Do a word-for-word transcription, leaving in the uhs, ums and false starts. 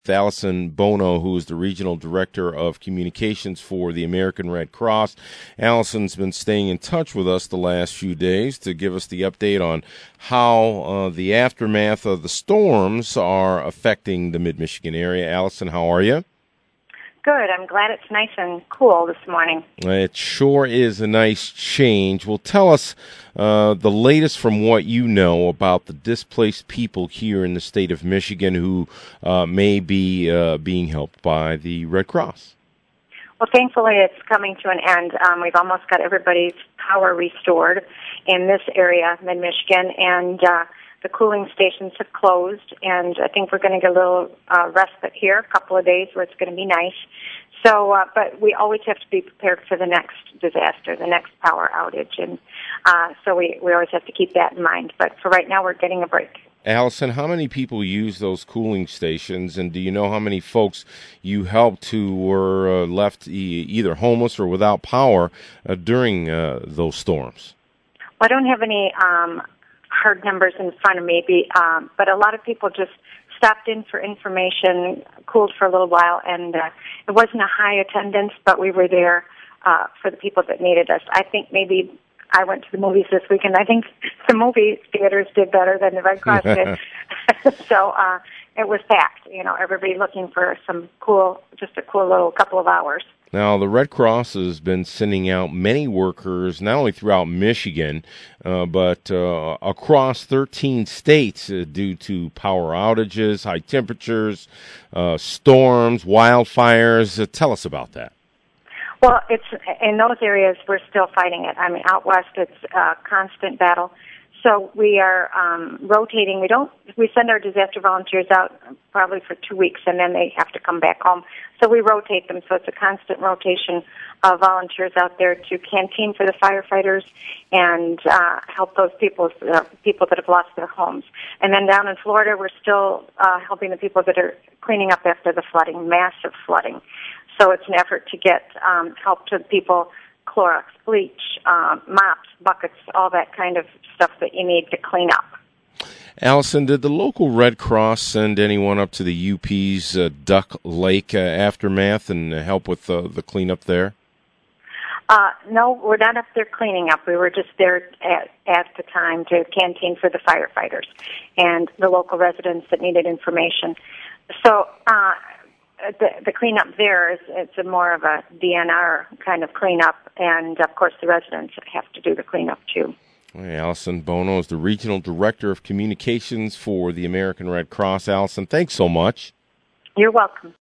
Allison Bono, who is the Regional Director of Communications for the American Red Cross. Allison's been staying in touch with us the last few days to give us the update on how uh, the aftermath of the storms are affecting the Mid-Michigan area. Allison, how are you? Good. I'm glad it's nice and cool this morning. It sure is a nice change. Well, tell us uh, the latest from what you know about the displaced people here in the state of Michigan who uh, may be uh, being helped by the Red Cross. Well, thankfully, it's coming to an end. Um, we've almost got everybody's power restored in this area, mid-Michigan, and uh, the cooling stations have closed, and I think we're going to get a little uh, respite here, a couple of days where it's going to be nice. So, uh, but we always have to be prepared for the next disaster, the next power outage, and uh, so we, we always have to keep that in mind. But for right now, we're getting a break. Allison, how many people use those cooling stations, and do you know how many folks you helped who were uh, left e- either homeless or without power uh, during uh, those storms? Well, I don't have any um, hard numbers in front of me, be, um, but a lot of people just stopped in for information, cooled for a little while, and uh, it wasn't a high attendance, but we were there uh, for the people that needed us. I think maybe I went to the movies this weekend. I think the movie theaters did better than the Red Cross did. so uh, it was packed, you know, everybody looking for some cool, just a cool little couple of hours. Now, the Red Cross has been sending out many workers, not only throughout Michigan, uh, but uh, across thirteen states uh, due to power outages, high temperatures, uh, storms, wildfires. Uh, tell us about that. Well, it's in those areas we're still fighting it. I mean, out west it's a constant battle. So we are um, rotating. We don't. We send our disaster volunteers out probably for two weeks, and then they have to come back home. So we rotate them. So it's a constant rotation of volunteers out there to canteen for the firefighters and uh, help those people, uh, people that have lost their homes. And then down in Florida, we're still uh, helping the people that are cleaning up after the flooding, massive flooding. So it's an effort to get um, help to people. Clorox, bleach, uh, mops, buckets, all that kind of stuff that you need to clean up. Allison, did the local Red Cross send anyone up to the U P's uh, Duck Lake uh, aftermath and uh, help with uh, the cleanup there? Uh, no, we're not up there cleaning up. We were just there at, at the time to canteen for the firefighters and the local residents that needed information. So, uh, The, the cleanup there is it's a more of a D N R kind of cleanup, and of course the residents have to do the cleanup too. Hey, Allison Bono is the Regional Director of Communications for the American Red Cross. Allison, thanks so much. You're welcome.